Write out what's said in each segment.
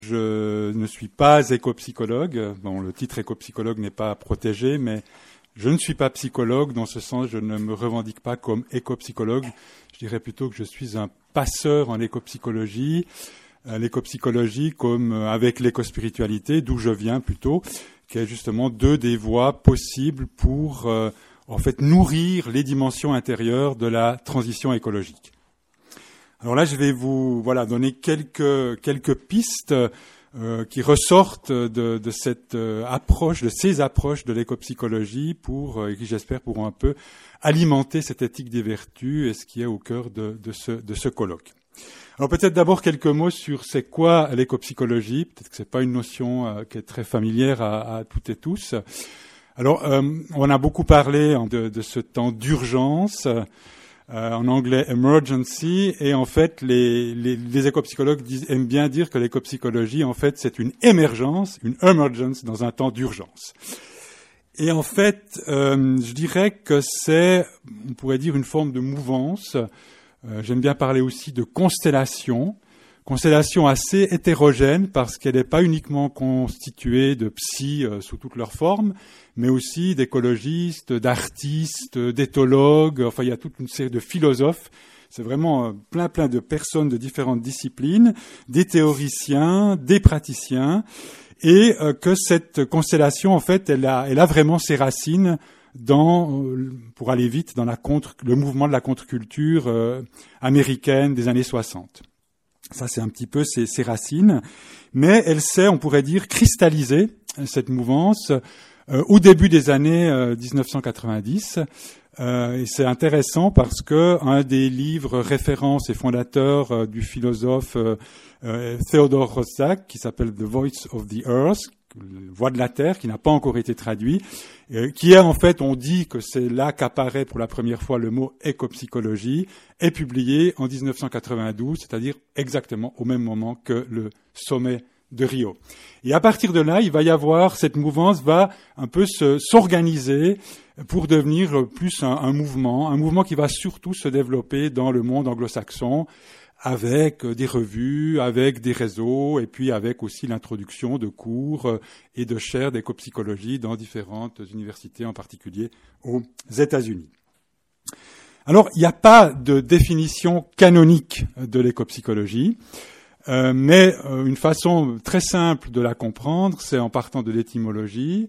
Je ne suis pas éco-psychologue. Bon, le titre éco-psychologue n'est pas protégé, mais je ne suis pas psychologue. Dans ce sens, je ne me revendique pas comme éco-psychologue. Je dirais plutôt que je suis un passeur en éco-psychologie. L'éco-psychologie comme avec l'éco-spiritualité, d'où je viens plutôt, qui est justement deux des voies possibles pour en fait nourrir les dimensions intérieures de la transition écologique. Alors là, je vais vous donner quelques pistes qui ressortent de cette approche, de ces approches de l'éco-psychologie qui, j'espère, pourront un peu alimenter cette éthique des vertus et ce qui est au cœur de ce colloque. Alors peut-être d'abord quelques mots sur c'est quoi l'éco-psychologie. Peut-être que c'est pas une notion qui est très familière à toutes et tous. Alors on a beaucoup parlé de ce temps d'urgence. En anglais emergency, et en fait les éco-psychologues aiment bien dire que l'éco-psychologie en fait c'est une émergence, une emergence dans un temps d'urgence. Et en fait, je dirais que c'est, on pourrait dire, une forme de mouvance. J'aime bien parler aussi de constellation assez hétérogène parce qu'elle n'est pas uniquement constituée de psy sous toutes leurs formes, mais aussi d'écologistes, d'artistes, d'éthologues. Enfin, il y a toute une série de philosophes. C'est vraiment plein de personnes de différentes disciplines, des théoriciens, des praticiens, et que cette constellation, en fait, elle a vraiment ses racines pour aller vite, dans le mouvement de la contre-culture américaine des années 60. Ça, c'est un petit peu ses racines. Mais elle s'est, on pourrait dire, cristallisée, cette mouvance, au début des années 1990. Et c'est intéressant parce que un des livres références et fondateurs du philosophe Theodore Roszak, qui s'appelle The Voice of the Earth, Voix de la Terre, qui n'a pas encore été traduit, qui est en fait, on dit que c'est là qu'apparaît pour la première fois le mot éco-psychologie, est publié en 1992, c'est-à-dire exactement au même moment que le sommet de Rio. Et à partir de là, il va y avoir, cette mouvance va un peu s'organiser pour devenir plus un mouvement qui va surtout se développer dans le monde anglo-saxon, avec des revues, avec des réseaux, et puis avec aussi l'introduction de cours et de chaires d'éco-psychologie dans différentes universités, en particulier aux États-Unis. Alors, il n'y a pas de définition canonique de l'éco-psychologie, mais une façon très simple de la comprendre, c'est en partant de l'étymologie.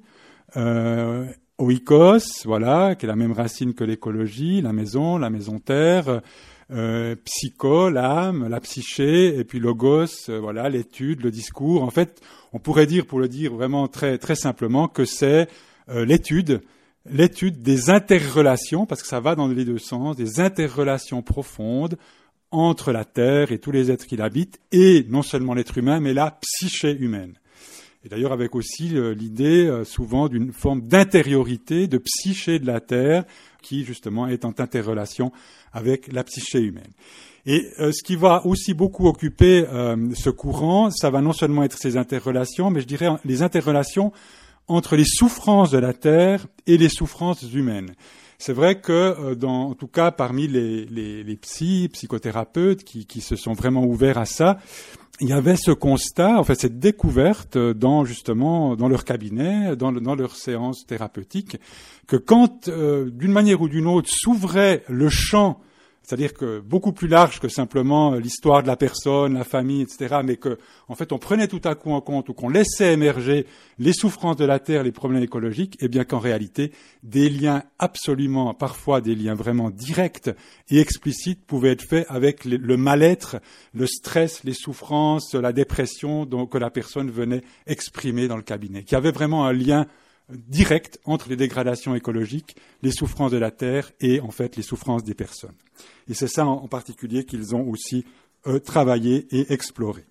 Oikos, voilà, qui est la même racine que l'écologie, la maison terre, psycho, l'âme, la psyché, et puis logos, l'étude, le discours. En fait, on pourrait dire, pour le dire vraiment très très simplement, que c'est l'étude des interrelations, parce que ça va dans les deux sens, des interrelations profondes entre la Terre et tous les êtres qui l'habitent, et non seulement l'être humain, mais la psyché humaine. Et d'ailleurs avec aussi l'idée souvent d'une forme d'intériorité, de psyché de la Terre, qui justement est en interrelation avec la psyché humaine. Et ce qui va aussi beaucoup occuper ce courant, ça va non seulement être ces interrelations, mais je dirais les interrelations entre les souffrances de la Terre et les souffrances humaines. C'est vrai que, en tout cas, parmi les psychothérapeutes qui se sont vraiment ouverts à ça, il y avait ce constat, en fait, cette découverte dans leur cabinet, dans leurs séances thérapeutiques, que quand, d'une manière ou d'une autre, s'ouvrait le champ, c'est-à-dire que beaucoup plus large que simplement l'histoire de la personne, la famille, etc., mais que, en fait, on prenait tout à coup en compte ou qu'on laissait émerger les souffrances de la Terre, les problèmes écologiques, et bien qu'en réalité, des liens absolument, parfois des liens vraiment directs et explicites pouvaient être faits avec le mal-être, le stress, les souffrances, la dépression que la personne venait exprimer dans le cabinet. Qu'il y avait vraiment un lien direct entre les dégradations écologiques, les souffrances de la Terre et en fait les souffrances des personnes. Et c'est ça en particulier qu'ils ont aussi travaillé et exploré.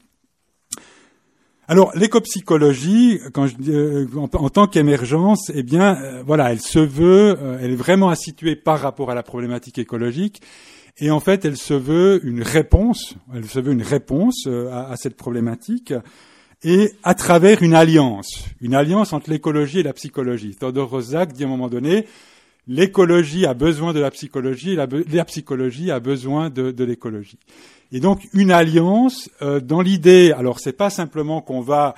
Alors l'éco-psychologie, en tant qu'émergence, elle se veut, elle est vraiment située par rapport à la problématique écologique. Et en fait, elle se veut une réponse à cette problématique. Et à travers une alliance entre l'écologie et la psychologie. Theodore Roszak dit à un moment donné, l'écologie a besoin de la psychologie, et la psychologie a besoin de l'écologie. Et donc une alliance dans l'idée. Alors c'est pas simplement qu'on va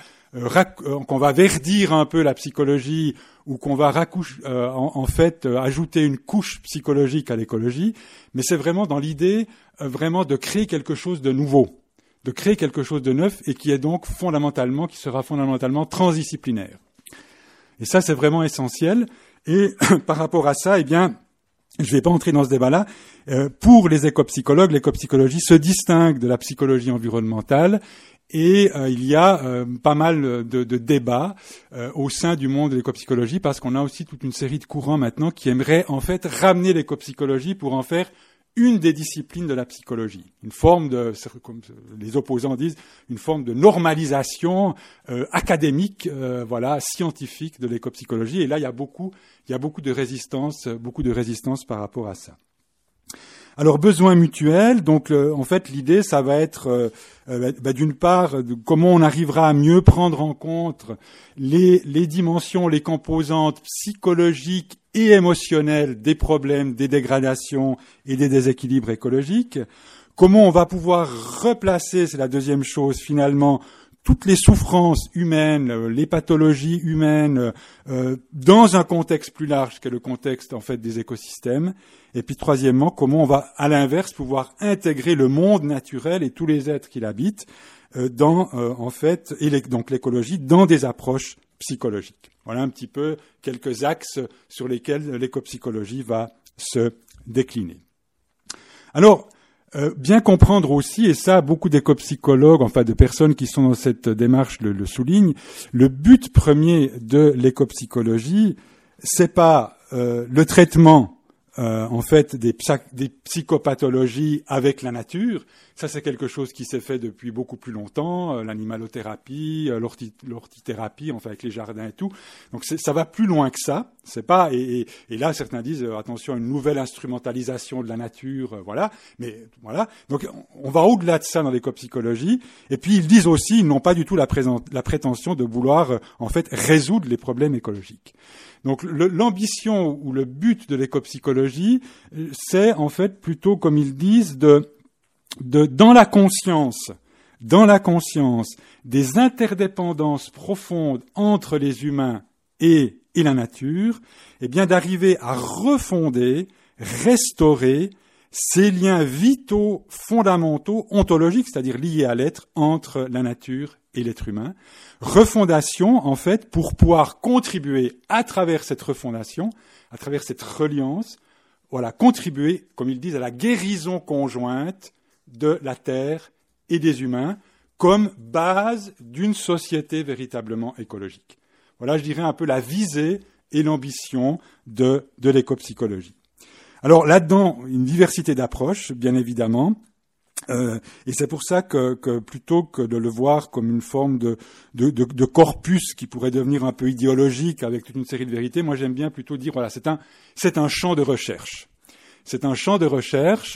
verdir un peu la psychologie ou qu'on va ajouter une couche psychologique à l'écologie, mais c'est vraiment dans l'idée vraiment de créer quelque chose de nouveau, de créer quelque chose de neuf et qui sera fondamentalement transdisciplinaire. Et ça c'est vraiment essentiel. Et par rapport à ça, je ne vais pas entrer dans ce débat-là. Pour les écopsychologues, l'écopsychologie se distingue de la psychologie environnementale et il y a pas mal de débats au sein du monde de l'écopsychologie parce qu'on a aussi toute une série de courants maintenant qui aimeraient en fait ramener l'écopsychologie pour en faire une des disciplines de la psychologie, une forme comme les opposants disent, une forme de normalisation académique, scientifique de l'écopsychologie. Et là, il y a beaucoup de résistance par rapport à ça. Alors, besoins mutuels. Donc, en fait, l'idée, ça va être, d'une part, comment on arrivera à mieux prendre en compte les dimensions, les composantes psychologiques et émotionnelles des problèmes, des dégradations et des déséquilibres écologiques. Comment on va pouvoir replacer, c'est la deuxième chose, finalement, toutes les souffrances humaines, les pathologies humaines, dans un contexte plus large qu'est le contexte en fait des écosystèmes. Et puis troisièmement, comment on va à l'inverse pouvoir intégrer le monde naturel et tous les êtres qui l'habitent donc l'écologie dans des approches psychologiques. Voilà un petit peu quelques axes sur lesquels l'écopsychologie va se décliner. Alors, bien comprendre aussi, et ça beaucoup d'écopsychologues, enfin de personnes qui sont dans cette démarche le soulignent, le but premier de l'écopsychologie, c'est pas le traitement des psychopathologies avec la nature. Ça, c'est quelque chose qui s'est fait depuis beaucoup plus longtemps, l'animalothérapie, l'hortithérapie, enfin avec les jardins et tout. Donc ça va plus loin que ça. C'est pas et là certains disent attention à une nouvelle instrumentalisation de la nature, voilà. Mais voilà. Donc on va au-delà de ça dans l'écopsychologie. Et puis ils disent aussi, ils n'ont pas du tout la prétention de vouloir en fait résoudre les problèmes écologiques. Donc l'ambition ou le but de l'écopsychologie, c'est en fait plutôt, comme ils disent, dans la conscience des interdépendances profondes entre les humains et la nature, d'arriver à refonder, restaurer ces liens vitaux, fondamentaux, ontologiques, c'est-à-dire liés à l'être, entre la nature et l'être humain. Refondation, en fait, pour pouvoir contribuer à travers cette refondation, à travers cette reliance, contribuer, comme ils disent, à la guérison conjointe de la Terre et des humains comme base d'une société véritablement écologique. Voilà, je dirais un peu la visée et l'ambition de l'écopsychologie. Alors là-dedans, une diversité d'approches, bien évidemment, et c'est pour ça que plutôt que de le voir comme une forme de corpus qui pourrait devenir un peu idéologique avec toute une série de vérités, moi j'aime bien plutôt dire c'est un champ de recherche. C'est un champ de recherche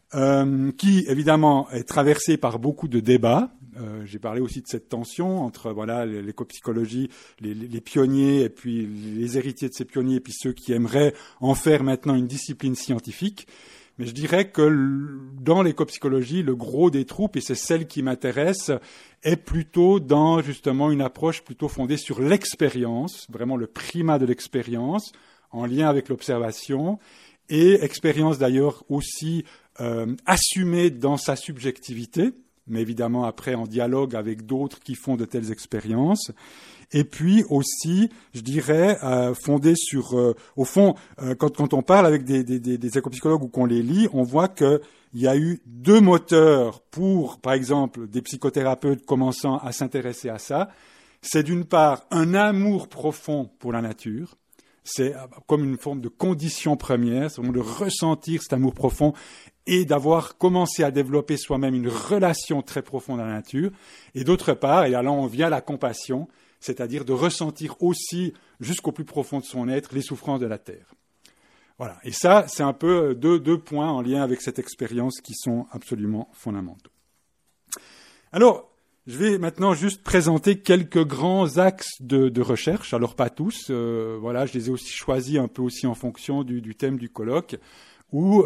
qui évidemment est traversé par beaucoup de débats. J'ai parlé aussi de cette tension entre l'écopsychologie, les pionniers et puis les héritiers de ces pionniers et puis ceux qui aimeraient en faire maintenant une discipline scientifique. Mais je dirais que dans l'écopsychologie, le gros des troupes, et c'est celle qui m'intéresse, est plutôt dans justement une approche plutôt fondée sur l'expérience, vraiment le primat de l'expérience, en lien avec l'observation, et expérience d'ailleurs aussi assumée dans sa subjectivité, mais évidemment après en dialogue avec d'autres qui font de telles expériences. Et puis aussi, je dirais, fondé sur, au fond, quand on parle avec des écopsychologues ou qu'on les lit, on voit qu'il y a eu deux moteurs pour, par exemple, des psychothérapeutes commençant à s'intéresser à ça. C'est d'une part un amour profond pour la nature. C'est comme une forme de condition première, c'est vraiment de ressentir cet amour profond et d'avoir commencé à développer soi-même une relation très profonde à la nature. Et d'autre part, et là on vient à la compassion, c'est-à-dire de ressentir aussi, jusqu'au plus profond de son être, les souffrances de la Terre. Voilà. Et ça, c'est un peu deux points en lien avec cette expérience qui sont absolument fondamentaux. Alors, Je vais maintenant juste présenter quelques grands axes de recherche. Alors pas tous, voilà, je les ai aussi choisis un peu aussi en fonction du thème du colloque, où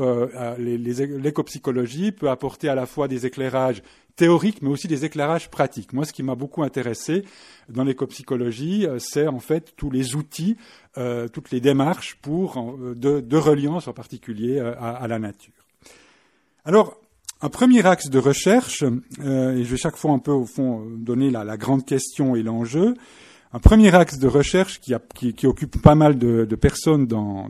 l'écopsychologie peut apporter à la fois des éclairages théoriques, mais aussi des éclairages pratiques. Moi, ce qui m'a beaucoup intéressé dans l'écopsychologie, c'est en fait tous les outils, toutes les démarches de reliance en particulier à la nature. Alors, un premier axe de recherche, et je vais chaque fois un peu au fond donner la grande question et l'enjeu. Un premier axe de recherche qui occupe pas mal de personnes dans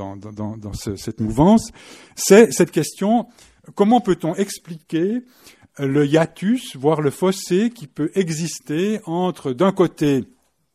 cette mouvance, c'est cette question: comment peut-on expliquer le hiatus, voire le fossé qui peut exister entre, d'un côté,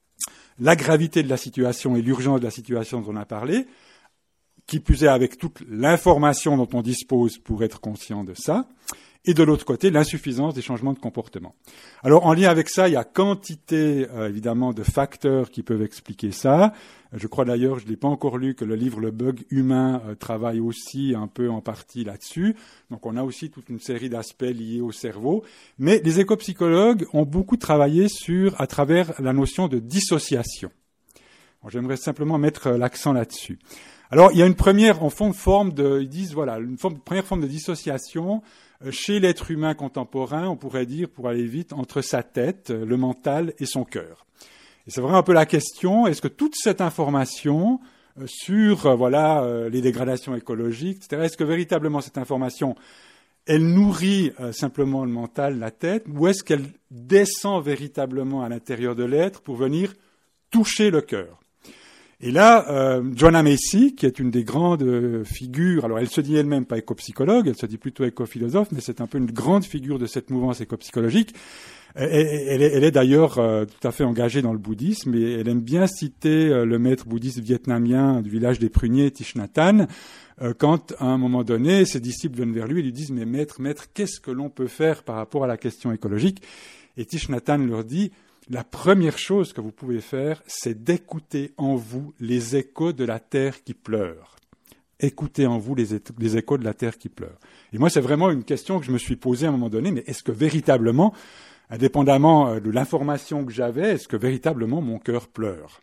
la gravité de la situation et l'urgence de la situation dont on a parlé, qui plus est avec toute l'information dont on dispose pour être conscient de ça, et de l'autre côté, l'insuffisance des changements de comportement. Alors, en lien avec ça, il y a quantité, évidemment, de facteurs qui peuvent expliquer ça. Je crois d'ailleurs, je ne l'ai pas encore lu, que le livre Le Bug humain travaille aussi un peu en partie là-dessus. Donc, on a aussi toute une série d'aspects liés au cerveau. Mais les écopsychologues ont beaucoup travaillé à travers la notion de dissociation. Alors, j'aimerais simplement mettre l'accent là-dessus. Alors, il y a une première, en fond, ils disent, voilà, première forme de dissociation chez l'être humain contemporain, on pourrait dire, pour aller vite, entre sa tête, le mental et son cœur. Et c'est vraiment un peu la question: est-ce que toute cette information sur, les dégradations écologiques, etc., est-ce que véritablement cette information, elle nourrit simplement le mental, la tête, ou est-ce qu'elle descend véritablement à l'intérieur de l'être pour venir toucher le cœur? Et là, Joanna Macy, qui est une des grandes figures, alors elle se dit elle-même pas écopsychologue, elle se dit plutôt écophilosophe, mais c'est un peu une grande figure de cette mouvance écopsychologique. Elle est d'ailleurs tout à fait engagée dans le bouddhisme, et elle aime bien citer le maître bouddhiste vietnamien du village des pruniers, Thich Nhat Hanh, quand à un moment donné, ses disciples viennent vers lui et lui disent: mais maître, qu'est-ce que l'on peut faire par rapport à la question écologique? Et Thich Nhat Hanh leur dit: la première chose que vous pouvez faire, c'est d'écouter en vous les échos de la terre qui pleure. Écoutez en vous les échos de la terre qui pleure. Et moi, c'est vraiment une question que je me suis posée à un moment donné, mais est-ce que véritablement, indépendamment de l'information que j'avais, est-ce que véritablement mon cœur pleure?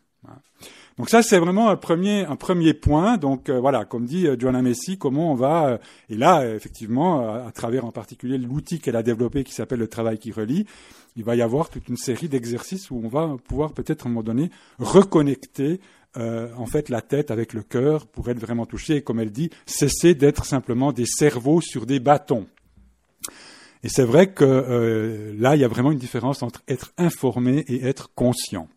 Donc ça, c'est vraiment un premier point. Donc voilà, comme dit Joanna Macy, comment on va... et là, effectivement, à travers en particulier l'outil qu'elle a développé qui s'appelle le travail qui relie, il va y avoir toute une série d'exercices où on va pouvoir peut-être à un moment donné reconnecter en fait la tête avec le cœur pour être vraiment touché. Et comme elle dit, cesser d'être simplement des cerveaux sur des bâtons. Et c'est vrai que là, il y a vraiment une différence entre être informé et être conscient.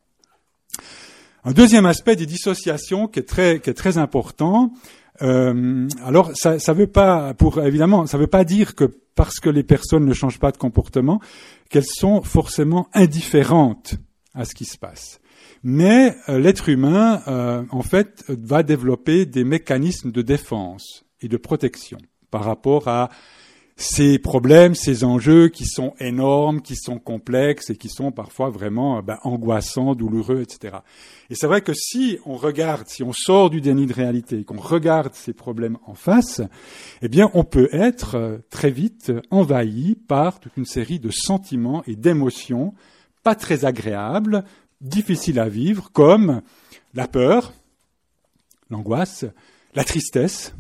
Un deuxième aspect des dissociations qui est très important. Alors, ça veut pas, évidemment, ça veut pas dire que parce que les personnes ne changent pas de comportement, qu'elles sont forcément indifférentes à ce qui se passe. Mais l'être humain, en fait, va développer des mécanismes de défense et de protection par rapport à ces problèmes, ces enjeux qui sont énormes, qui sont complexes et qui sont parfois vraiment angoissants, douloureux, etc. Et c'est vrai que si on sort du déni de réalité, qu'on regarde ces problèmes en face, eh bien, on peut être très vite envahi par toute une série de sentiments et d'émotions pas très agréables, difficiles à vivre, comme la peur, l'angoisse, la tristesse,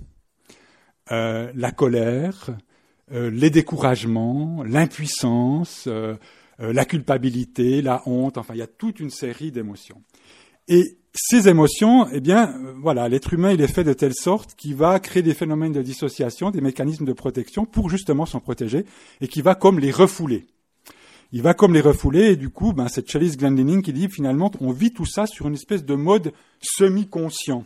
la colère, les découragements, l'impuissance, la culpabilité, la honte, enfin, il y a toute une série d'émotions. Et ces émotions, eh bien, l'être humain, il est fait de telle sorte qu'il va créer des phénomènes de dissociation, des mécanismes de protection pour justement s'en protéger, et qui va comme les refouler. Il va comme les refouler, et du coup, c'est Chalice Glendinning qui dit, finalement, on vit tout ça sur une espèce de mode semi-conscient.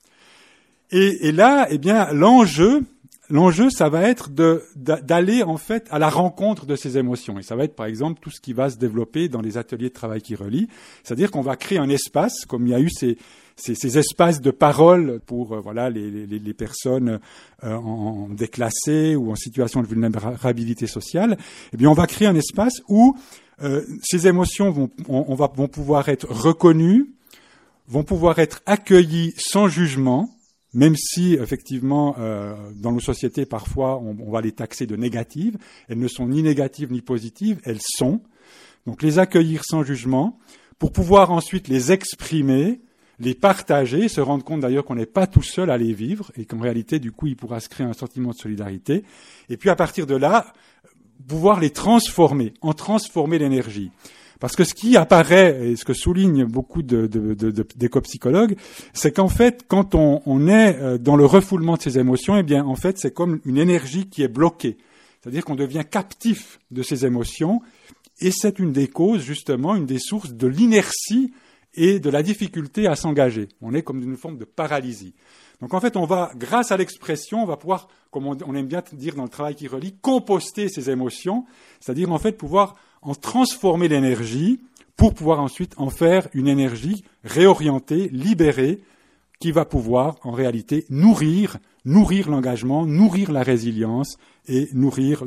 Et là, eh bien, l'enjeu, ça va être d'aller en fait à la rencontre de ces émotions. Et ça va être par exemple tout ce qui va se développer dans les ateliers de travail qui relient. C'est-à-dire qu'on va créer un espace, comme il y a eu ces espaces de parole pour les personnes en déclassées ou en situation de vulnérabilité sociale. Eh bien, on va créer un espace où ces émotions vont pouvoir être reconnues, vont pouvoir être accueillies sans jugement, même si effectivement dans nos sociétés parfois on va les taxer de négatives, elles ne sont ni négatives ni positives, elles sont. Donc les accueillir sans jugement, pour pouvoir ensuite les exprimer, les partager, se rendre compte d'ailleurs qu'on n'est pas tout seul à les vivre et qu'en réalité du coup il pourra se créer un sentiment de solidarité. Et puis à partir de là, pouvoir les transformer, en transformer l'énergie. Parce que ce qui apparaît, et ce que soulignent beaucoup d'éco-psychologues, c'est qu'en fait, quand on est dans le refoulement de ces émotions, eh bien, en fait, c'est comme une énergie qui est bloquée. C'est-à-dire qu'on devient captif de ces émotions, et c'est une des causes, justement, une des sources de l'inertie et de la difficulté à s'engager. On est comme dans une forme de paralysie. Donc en fait, on va, grâce à l'expression, on va pouvoir, comme on aime bien dire dans le travail qui relie, composter ces émotions, c'est-à-dire en fait pouvoir en transformer l'énergie pour pouvoir ensuite en faire une énergie réorientée, libérée, qui va pouvoir en réalité nourrir l'engagement, nourrir la résilience et nourrir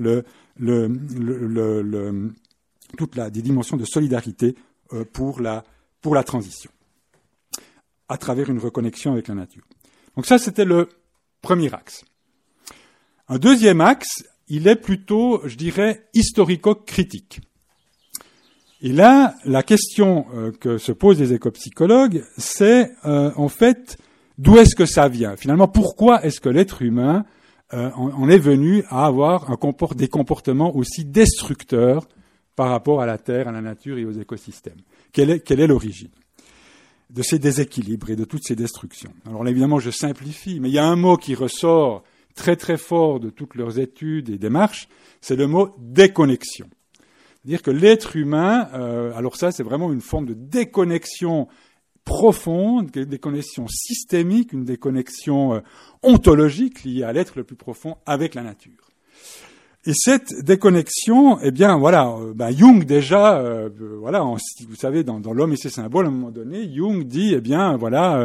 toute des dimensions de solidarité pour la transition, à travers une reconnexion avec la nature. Donc ça, c'était le premier axe. Un deuxième axe, il est plutôt, je dirais, historico-critique. Et là, la question que se posent les éco-psychologues, c'est en fait, d'où est-ce que ça vient ? Finalement, pourquoi est-ce que l'être humain en est venu à avoir des comportements aussi destructeurs par rapport à la Terre, à la nature et aux écosystèmes ? Quelle est l'origine de ces déséquilibres et de toutes ces destructions? Alors là, évidemment, je simplifie, mais il y a un mot qui ressort très très fort de toutes leurs études et démarches, c'est le mot déconnexion. C'est-à-dire que l'être humain, alors ça c'est vraiment une forme de déconnexion profonde, une déconnexion systémique, une déconnexion ontologique liée à l'être le plus profond avec la nature. Et cette déconnexion, eh bien voilà, Jung déjà, vous savez, dans L'homme et ses symboles, à un moment donné, Jung dit, eh bien voilà,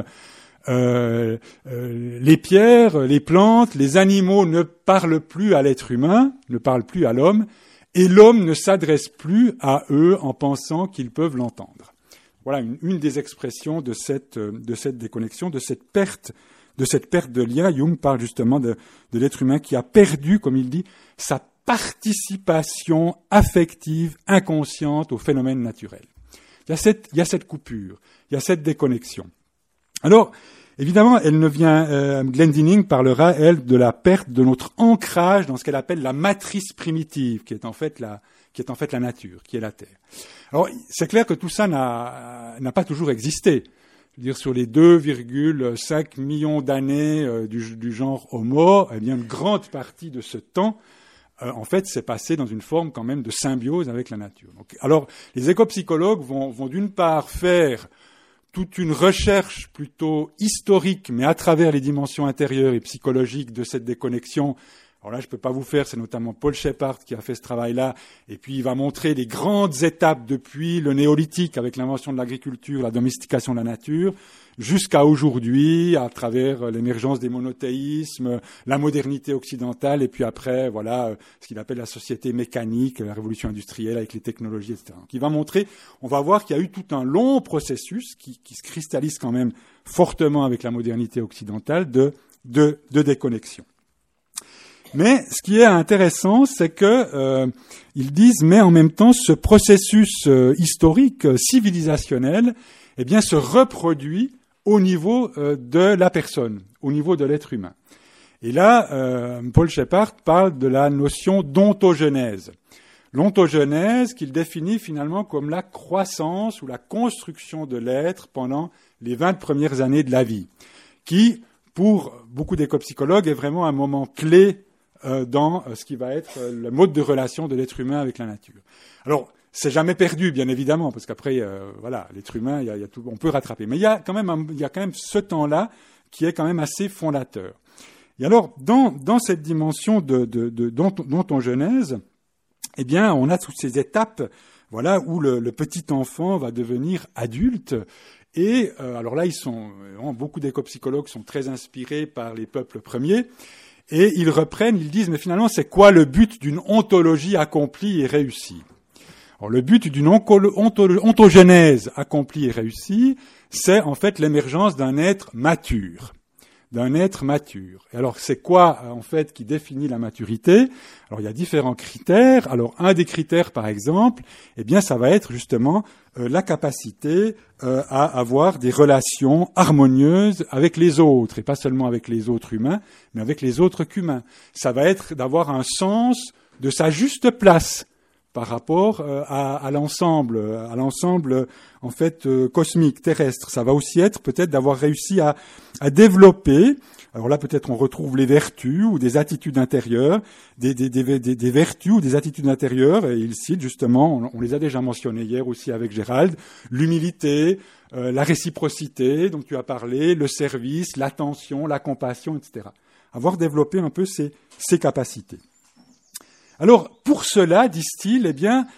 les pierres, les plantes, les animaux ne parlent plus à l'être humain, ne parlent plus à l'homme, et l'homme ne s'adresse plus à eux en pensant qu'ils peuvent l'entendre. Voilà une des expressions de cette déconnexion, de cette perte de lien. Jung parle justement de l'être humain qui a perdu, comme il dit, sa participation affective, inconsciente au phénomène naturel. Il y a cette coupure, il y a cette déconnexion. Alors, évidemment, Glendinning parlera, elle, de la perte de notre ancrage dans ce qu'elle appelle la matrice primitive, qui est en fait la nature, qui est la Terre. Alors, c'est clair que tout ça n'a pas toujours existé. Je veux dire, sur les 2,5 millions d'années du genre Homo, eh bien, une grande partie de ce temps, en fait, s'est passé dans une forme quand même de symbiose avec la nature. Donc, alors, les éco-psychologues vont d'une part faire toute une recherche plutôt historique, mais à travers les dimensions intérieures et psychologiques de cette déconnexion. Alors là, je ne peux pas vous faire, c'est notamment Paul Shepard qui a fait ce travail-là, et puis il va montrer les grandes étapes depuis le néolithique avec l'invention de l'agriculture, la domestication de la nature, jusqu'à aujourd'hui, à travers l'émergence des monothéismes, la modernité occidentale, et puis après, voilà, ce qu'il appelle la société mécanique, la révolution industrielle avec les technologies, etc. Donc, il va montrer, on va voir qu'il y a eu tout un long processus qui se cristallise quand même fortement avec la modernité occidentale de déconnexion. Mais ce qui est intéressant, c'est que ils disent, mais en même temps, ce processus historique, civilisationnel, eh bien, se reproduit au niveau de la personne, au niveau de l'être humain. Et là, Paul Shepard parle de la notion d'ontogenèse. L'ontogenèse qu'il définit finalement comme la croissance ou la construction de l'être pendant les 20 premières années de la vie, qui, pour beaucoup d'éco-psychologues, est vraiment un moment clé dans ce qui va être le mode de relation de l'être humain avec la nature. Alors, c'est jamais perdu, bien évidemment, parce qu'après, voilà, l'être humain, il y a tout, on peut rattraper. Mais il y a quand même ce temps-là qui est quand même assez fondateur. Et alors, dans cette dimension d'ontogenèse, eh bien, on a toutes ces étapes, voilà, où le petit enfant va devenir adulte. Et alors là, beaucoup d'éco-psychologues sont très inspirés par les peuples premiers. Et ils reprennent, ils disent, mais finalement, c'est quoi le but d'une ontologie accomplie et réussie ? Alors, le but d'une ontogenèse accomplie et réussie, c'est en fait l'émergence d'un être mature, d'un être mature. Et alors, c'est quoi, en fait, qui définit la maturité? Alors, il y a différents critères. Alors, un des critères, par exemple, eh bien, ça va être justement la capacité à avoir des relations harmonieuses avec les autres, et pas seulement avec les autres humains, mais avec les autres qu'humains. Ça va être d'avoir un sens de sa juste place par rapport à l'ensemble en fait cosmique, terrestre. Ça va aussi être peut-être d'avoir réussi à développer. Alors là, peut-être on retrouve les vertus ou des attitudes intérieures, des vertus ou des attitudes intérieures. Et il cite justement, on les a déjà mentionnées hier aussi avec Gérald, l'humilité, la réciprocité dont tu as parlé, le service, l'attention, la compassion, etc. Avoir développé un peu ces capacités. Alors, pour cela, disent-ils, eh bien,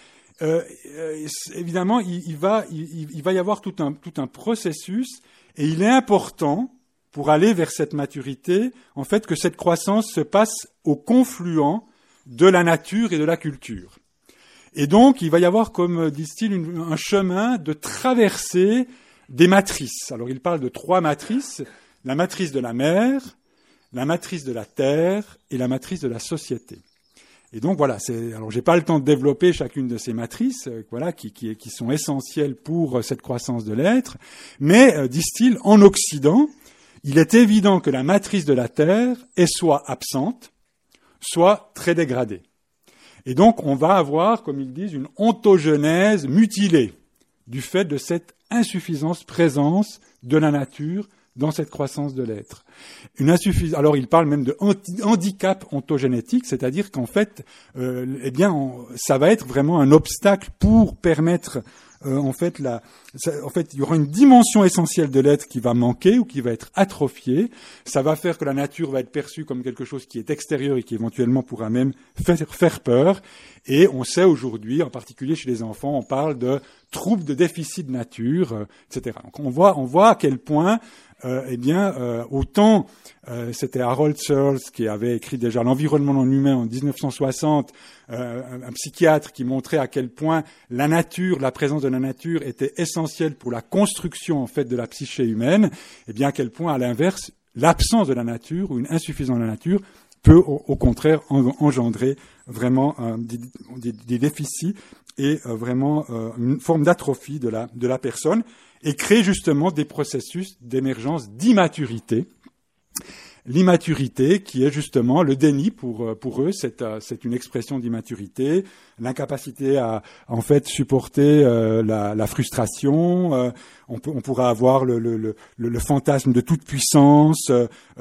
évidemment, il va y avoir tout un processus, et il est important, pour aller vers cette maturité, en fait, que cette croissance se passe au confluent de la nature et de la culture. Et donc, il va y avoir, comme disent-ils, un chemin de traversée des matrices. Alors, il parle de 3 matrices, la matrice de la mer, la matrice de la terre et la matrice de la société. Et donc voilà, alors j'ai pas le temps de développer chacune de ces matrices, voilà, qui sont essentielles pour cette croissance de l'être, mais disent-ils, en Occident, il est évident que la matrice de la Terre est soit absente, soit très dégradée. Et donc on va avoir, comme ils disent, une ontogenèse mutilée du fait de cette insuffisante présence de la nature dans cette croissance de l'être. Alors, il parle même de handicap ontogénétique, c'est-à-dire qu'en fait, eh bien, ça va être vraiment un obstacle pour permettre, en fait, il y aura une dimension essentielle de l'être qui va manquer ou qui va être atrophiée. Ça va faire que la nature va être perçue comme quelque chose qui est extérieur et qui éventuellement pourra même faire peur. Et on sait aujourd'hui, en particulier chez les enfants, on parle de troubles de déficit de nature, etc. Donc on voit à quel point eh bien, autant c'était Harold Searle qui avait écrit déjà l'environnement non humain en 1960, un psychiatre qui montrait à quel point la nature, la présence de la nature était essentielle pour la construction en fait de la psyché humaine, et bien à quel point à l'inverse l'absence de la nature ou une insuffisance de la nature peut au contraire engendrer vraiment des déficits et vraiment une forme d'atrophie de la personne, et créer justement des processus d'émergence d'immaturité. L'immaturité qui est justement le déni pour eux, c'est une expression d'immaturité, l'incapacité à en fait supporter la frustration. On pourra avoir le fantasme de toute puissance,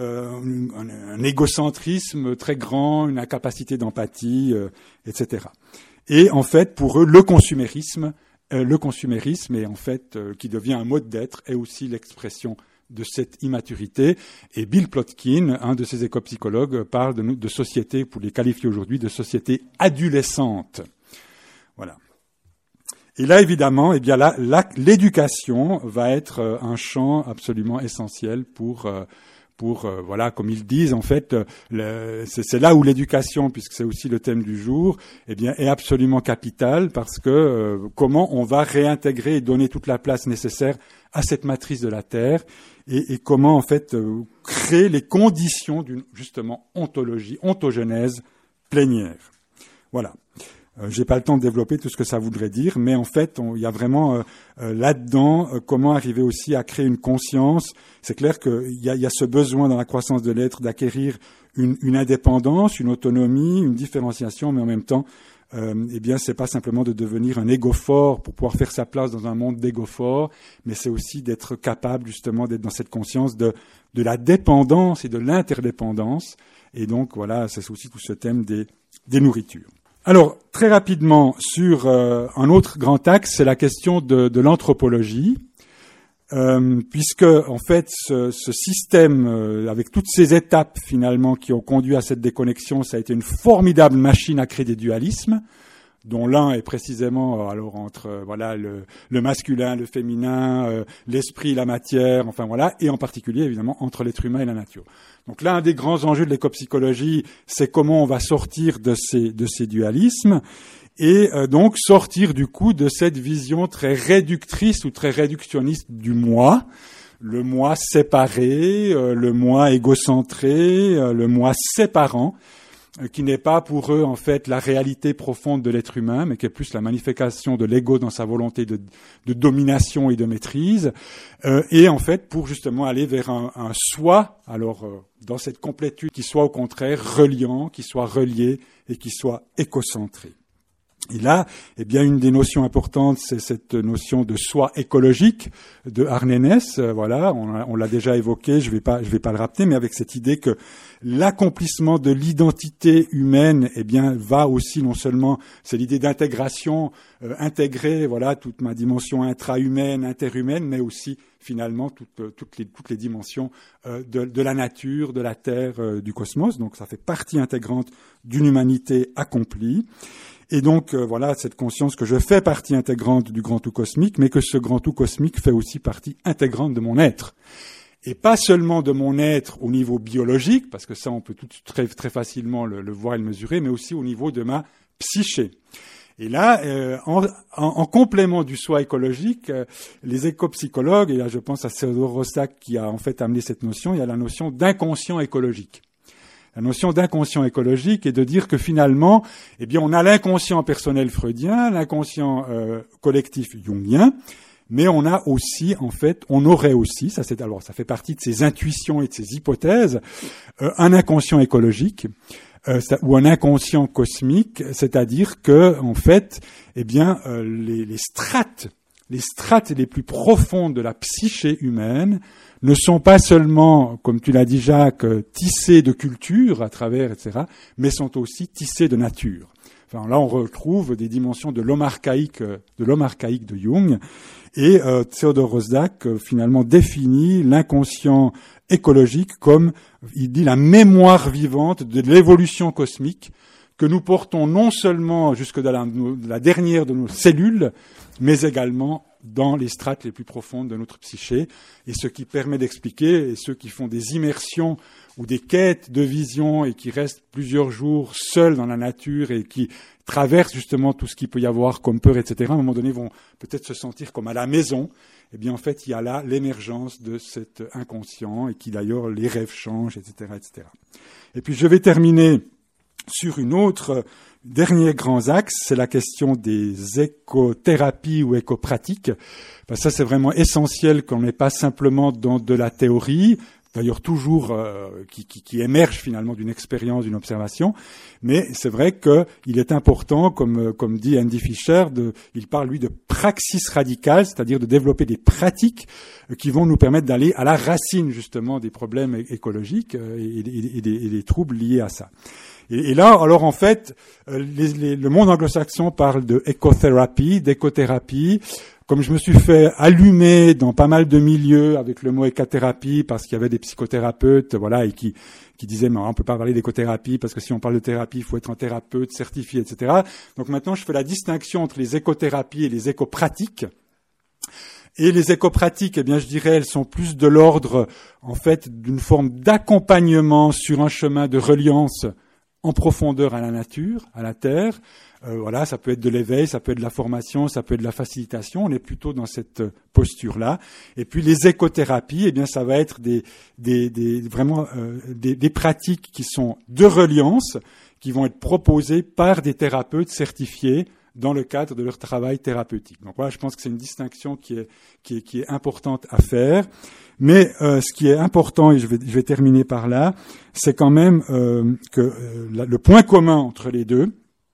un égocentrisme très grand, une incapacité d'empathie, etc. Et en fait, pour eux, le consumérisme est en fait qui devient un mode d'être est aussi l'expression de cette immaturité. Et Bill Plotkin, un de ces éco-psychologues, parle de société, pour les qualifier aujourd'hui, de société adolescente. Voilà. Et là, évidemment, eh bien l'éducation va être un champ absolument essentiel pour voilà, comme ils disent, en fait, c'est là où l'éducation, puisque c'est aussi le thème du jour, eh bien, est absolument capitale, parce que comment on va réintégrer et donner toute la place nécessaire à cette matrice de la Terre, et comment, en fait, créer les conditions d'une, justement, ontogenèse plénière. Voilà. J'ai pas le temps de développer tout ce que ça voudrait dire, mais en fait, il y a vraiment là-dedans comment arriver aussi à créer une conscience. C'est clair qu'il y a ce besoin dans la croissance de l'être d'acquérir une indépendance, une autonomie, une différenciation, mais en même temps, eh bien, c'est pas simplement de devenir un égo fort pour pouvoir faire sa place dans un monde d'égo fort, mais c'est aussi d'être capable justement d'être dans cette conscience de la dépendance et de l'interdépendance. Et donc voilà, c'est aussi tout ce thème des nourritures. Alors, très rapidement, sur un autre grand axe, c'est la question de l'anthropologie, puisque, en fait, ce système, avec toutes ces étapes, finalement, qui ont conduit à cette déconnexion, ça a été une formidable machine à créer des dualismes, dont l'un est précisément alors entre voilà le masculin, le féminin, l'esprit, la matière, enfin voilà, et en particulier évidemment entre l'être humain et la nature. Donc là, un des grands enjeux de l'écopsychologie, c'est comment on va sortir de ces dualismes et donc sortir du coup de cette vision très réductrice ou très réductionniste du moi, le moi séparé, le moi égocentré, le moi séparant, qui n'est pas pour eux en fait la réalité profonde de l'être humain, mais qui est plus la magnification de l'ego dans sa volonté de domination et de maîtrise, et en fait pour justement aller vers un soi, alors dans cette complétude qui soit au contraire reliant, qui soit relié et qui soit écocentré. Et là, eh bien, une des notions importantes, c'est cette notion de soi écologique de Arne Næss. Voilà, on l'a déjà évoqué, je vais pas le rappeler, mais avec cette idée que l'accomplissement de l'identité humaine, eh bien, va aussi non seulement, c'est l'idée d'intégration, intégrer, voilà, toute ma dimension intra-humaine, interhumaine, mais aussi finalement toutes les dimensions de la nature, de la terre, du cosmos. Donc, ça fait partie intégrante d'une humanité accomplie. Et donc, voilà, cette conscience que je fais partie intégrante du grand tout cosmique, mais que ce grand tout cosmique fait aussi partie intégrante de mon être. Et pas seulement de mon être au niveau biologique, parce que ça, on peut tout très, très facilement le voir et le mesurer, mais aussi au niveau de ma psyché. Et là, en complément du soi écologique, les écopsychologues, et là je pense à Theodor Roszak qui a en fait amené cette notion, il y a la notion d'inconscient écologique. La notion d'inconscient écologique est de dire que finalement, eh bien, on a l'inconscient personnel freudien, l'inconscient collectif jungien, mais on a aussi, en fait, on aurait aussi, ça fait partie de ces intuitions et de ces hypothèses, un inconscient écologique ou un inconscient cosmique, c'est-à-dire que, en fait, eh bien, les strates les plus profondes de la psyché humaine ne sont pas seulement, comme tu l'as dit Jacques, tissées de culture à travers, etc., mais sont aussi tissées de nature. Enfin, là, on retrouve des dimensions de l'homme archaïque de Jung, et Theodor Roszak finalement définit l'inconscient écologique comme, il dit, la mémoire vivante de l'évolution cosmique que nous portons non seulement jusque dans la dernière de nos cellules, mais également dans les strates les plus profondes de notre psyché, et ce qui permet d'expliquer, et ceux qui font des immersions ou des quêtes de vision et qui restent plusieurs jours seuls dans la nature et qui traversent justement tout ce qu'il peut y avoir comme peur, etc., à un moment donné vont peut-être se sentir comme à la maison. Eh bien, en fait, il y a là l'émergence de cet inconscient et qui d'ailleurs les rêves changent, etc., etc. Et puis je vais terminer sur une autre dernier grand axe, c'est la question des écothérapies ou écopratiques. Ça, c'est vraiment essentiel qu'on n'est pas simplement dans de la théorie, d'ailleurs toujours qui émerge finalement d'une expérience, d'une observation, mais c'est vrai qu'il est important, comme dit Andy Fisher, il parle lui de praxis radicale, c'est-à-dire de développer des pratiques qui vont nous permettre d'aller à la racine justement des problèmes écologiques et des troubles liés à ça. Et là, alors en fait, le monde anglo-saxon parle de écothérapie, d'écothérapie. Comme je me suis fait allumer dans pas mal de milieux avec le mot écothérapie parce qu'il y avait des psychothérapeutes, voilà, et qui disaient mais on peut pas parler d'écothérapie parce que si on parle de thérapie, il faut être un thérapeute certifié, etc. Donc maintenant, je fais la distinction entre les écothérapies et les écopratiques. Et les écopratiques, eh bien, je dirais, elles sont plus de l'ordre, en fait, d'une forme d'accompagnement sur un chemin de reliance en profondeur à la nature, à la terre. Voilà, ça peut être de l'éveil, ça peut être de la formation, ça peut être de la facilitation. On est plutôt dans cette posture-là. Et puis les écothérapies, eh bien, ça va être des pratiques qui sont de reliance, qui vont être proposées par des thérapeutes certifiés dans le cadre de leur travail thérapeutique. Donc voilà, je pense que c'est une distinction qui est importante à faire. Mais ce qui est important, et je vais terminer par là, c'est quand même que le point commun entre les deux,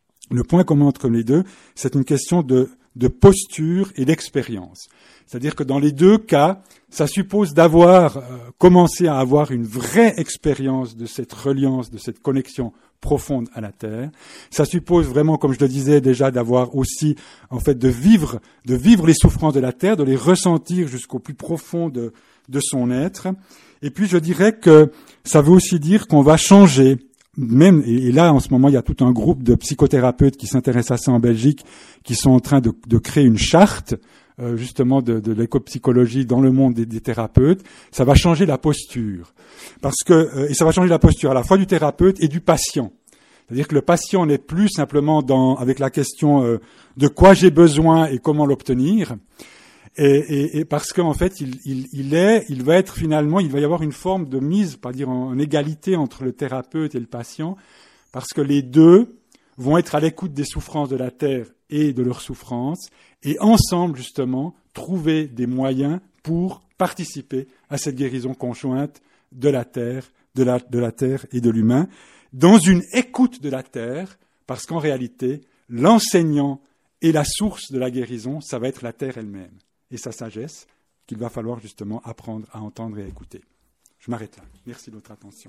c'est une question de posture et d'expérience. C'est-à-dire que dans les deux cas, ça suppose d'avoir commencé à avoir une vraie expérience de cette reliance, de cette connexion profonde à la terre. Ça suppose vraiment, comme je le disais déjà, d'avoir aussi, en fait, de vivre les souffrances de la terre, de les ressentir jusqu'au plus profond de son être. Et puis, je dirais que ça veut aussi dire qu'on va changer. Même, et là, en ce moment, il y a tout un groupe de psychothérapeutes qui s'intéressent à ça en Belgique, qui sont en train de créer une charte, justement, de l'écopsychologie dans le monde des thérapeutes. Ça va changer la posture. Et ça va changer la posture à la fois du thérapeute et du patient. C'est-à-dire que le patient n'est plus simplement avec la question de quoi j'ai besoin et comment l'obtenir. Et parce qu'en fait, il va être finalement, il va y avoir une forme de mise, pas dire en égalité entre le thérapeute et le patient, parce que les deux vont être à l'écoute des souffrances de la terre et de leurs souffrances, et ensemble, justement, trouver des moyens pour participer à cette guérison conjointe de la terre, de la terre et de l'humain, dans une écoute de la terre, parce qu'en réalité, l'enseignant et la source de la guérison, ça va être la terre elle-même, et sa sagesse, qu'il va falloir justement apprendre à entendre et à écouter. Je m'arrête là. Merci de votre attention.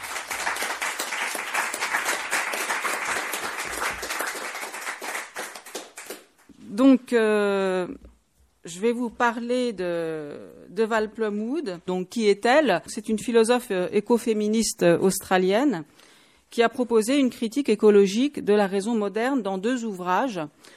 Donc, je vais vous parler de Val Plumwood. Donc, qui est-elle ? C'est une philosophe écoféministe australienne qui a proposé une critique écologique de la raison moderne dans 2 ouvrages.